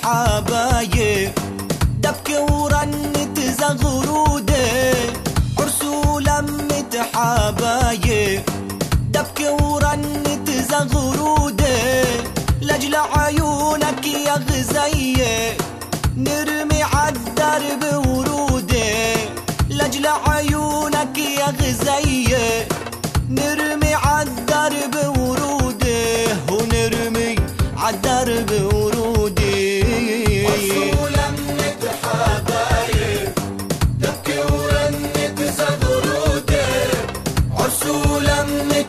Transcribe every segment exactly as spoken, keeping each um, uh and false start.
حبايب دبكة ورنة زغرودة عرسو لمة حبايب دبكة ورنة زغرودة لأجل عيونك يا غزية نرمي عالدرب ورودة لأجل عيونك يا غزية نرمي عالدرب ورودة ونرمي عالدرب ورودة عرسو لمة حبايب دبكة ورنة زغرودة عرسو لمة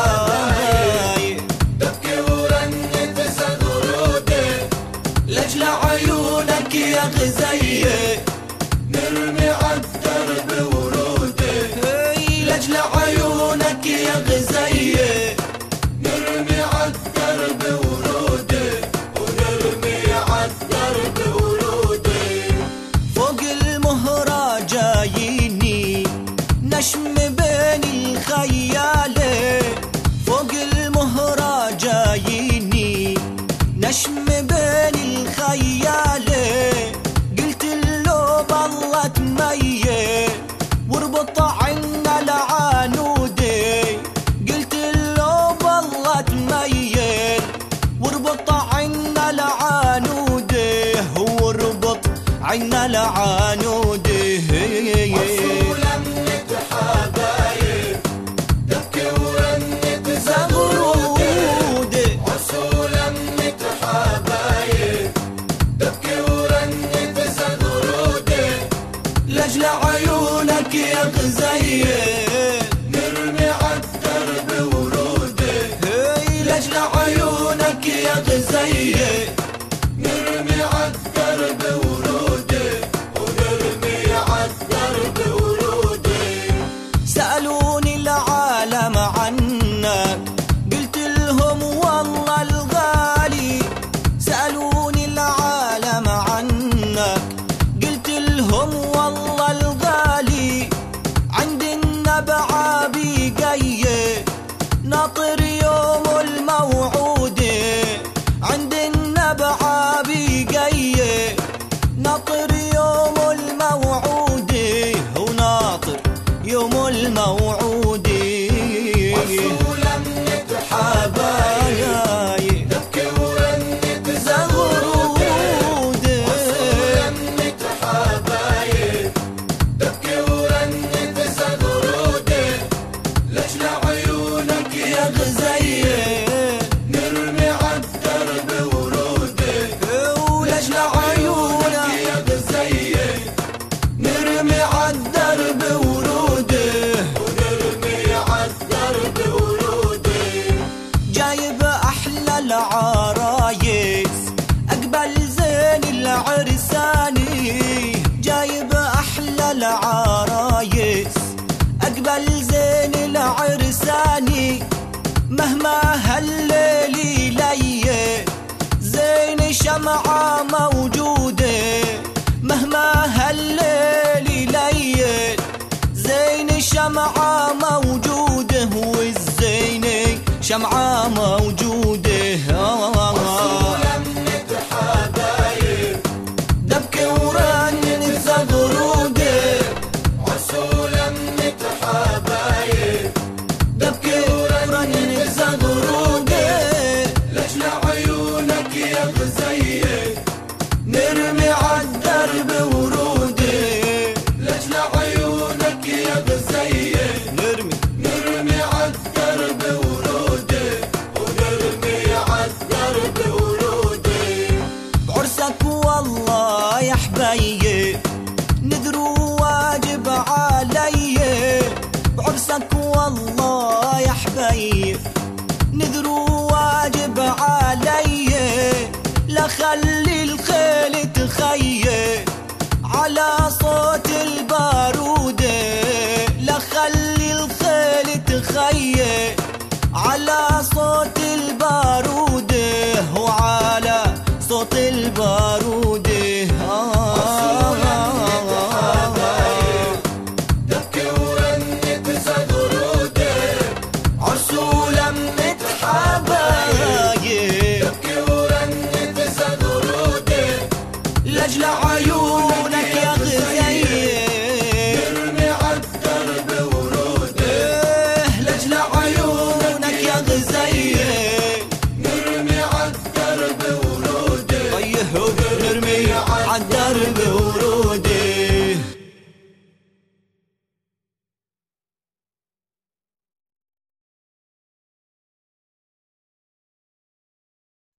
حبايب دبكة ورنة زغرودة لأجل عيونك يا غزية نرمي عالدرب ورودة لأجل عيونك يا غزية نرمي عالدرب ورودة ونرمي عالدرب ورودة فوق المهرة جاييني نشم بين الخيالة فوق المهرة جاييني نشم بين الخيالة قلت له بالله تميل واربط عنا العنودة قلت له بالله تميل واربط عنا العنودة واربط عنا العنودة عرسو لمة حبايب دبكة ورنة زغرودة عرسو لمة حبايب دبكة ورنة زغرودة لأجل عيونك يا غزية نرمي عالدرب ورودة لأجل عيونك يا غزية نرمي عالدرب ورودة ونرمي عالدرب ورودة سألوني العالم عنك قلت لهم والله الغالي سألوني العالم عنك قلت لهم والله الغالي عند النبعة بقية ناطر يوم الموعود عند النبعة بقية ناطر يوم الموعود وناطر يوم الموعود عرسو لمة حبايب دبكة ورنة زغرودة عرسو لمة حبايب دبكة ورنة زغرودة لأجل عيونك يا غزية نرمي عالدرب ورودة ولأجل عيونك يا غزية نرمي عالدرب ورودة ونرمي عالدرب ورودة جايب أحلى العرايس أقبل زين العرساني جايب أحلى العرايس أقبل زين العرساني مهما هالليل لي زين شمعة موجودة مهما هالليل لي زين شمعة موجودة والزينة شمعة موجودة عرسو لمة حبايب دبكة ورنة زغرودة عرسو لمة حبايب دبكة ورنة زغرودة لأجل عيونك يا غزية نرمي عالدرب ورودة لأجل عيونك يا غزية نرمي نرمي عالدرب ورودة ونرمي عالدرب ورودة بعرسك والله يا حبايب نذروا واجب علي بعرسك والله يا حبايب نذروا واجب علي لا خلي الخيل تخيل على صوت البارودة لا خلي الخيل تخيل على صوت البارودة وعلى صوت البارودة عرسو لمة حبايب دبكة ورنة زغرودة عرسو لمة